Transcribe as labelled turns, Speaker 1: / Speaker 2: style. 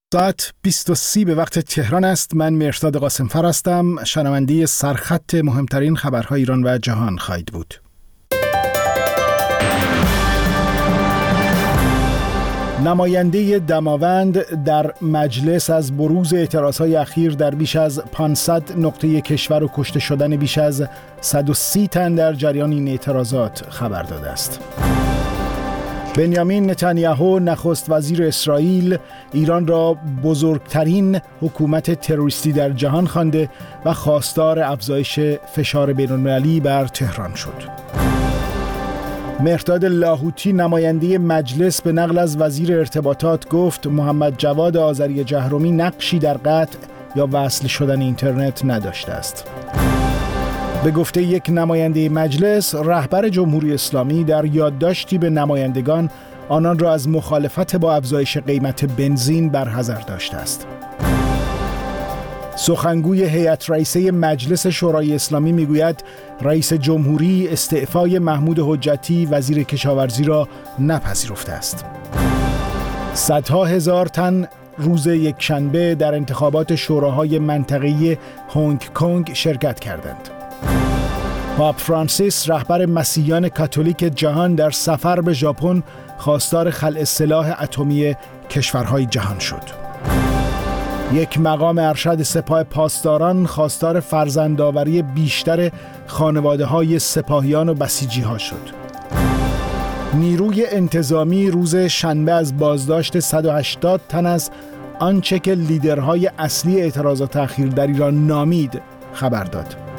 Speaker 1: ساعت 20:30 به وقت تهران است. من مهرداد قاسمفر هستم. شنونده سرخط مهمترین خبرهای ایران و جهان خواهید بود. نماینده دماوند در مجلس از بروز اعتراضهای اخیر در بیش از 500 نقطه کشور و کشته شدن بیش از 130 تن در جریان این اعتراضات خبر داده است. بنیامین نتانیاهو نخست وزیر اسرائیل ایران را بزرگترین حکومت تروریستی در جهان خوانده و خواستار افزایش فشار بین‌المللی بر تهران شد. مهرداد لاهوتی نماینده مجلس به نقل از وزیر ارتباطات گفت محمد جواد آذری جهرومی نقشی در قطع یا وصل شدن اینترنت نداشته است. به گفته یک نماینده مجلس، رهبر جمهوری اسلامی در یادداشتی به نمایندگان آنان را از مخالفت با افزایش قیمت بنزین برحذر داشته است. سخنگوی هیئت رئیسه مجلس شورای اسلامی میگوید رئیس جمهوری استعفای محمود حجتی وزیر کشاورزی را نپذیرفته است. صدها هزار تن روز یکشنبه در انتخابات شوراهای منطقه‌ای هنگ کنگ شرکت کردند. پاپ فرانسیس رهبر مسیحیان کاتولیک جهان در سفر به ژاپن خواستار خلع سلاح اتمی کشورهای جهان شد. یک مقام ارشد سپاه پاسداران خواستار فرزندآوری بیشتر خانواده‌های سپاهیان و بسیجی‌ها شد. نیروی انتظامی روز شنبه از بازداشت 180 تن از آنچه که لیدرهای اصلی اعتراضات اخیر در ایران نامید خبر داد.